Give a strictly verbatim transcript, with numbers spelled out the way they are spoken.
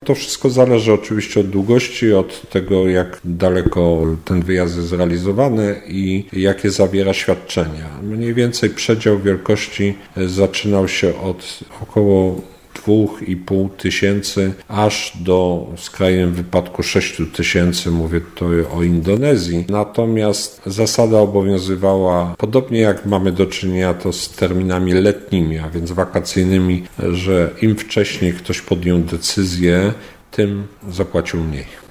To wszystko zależy oczywiście od długości, od tego, jak daleko ten wyjazd jest zrealizowany i jakie zawiera świadczenia. Mniej więcej przedział wielkości zaczynał się od około dwóch i pół tysięcy aż do w skrajnym wypadku sześciu tysięcy, mówię tutaj o Indonezji. Natomiast zasada obowiązywała, podobnie jak mamy do czynienia to z terminami letnimi, a więc wakacyjnymi, że im wcześniej ktoś podjął decyzję, tym zapłacił mniej.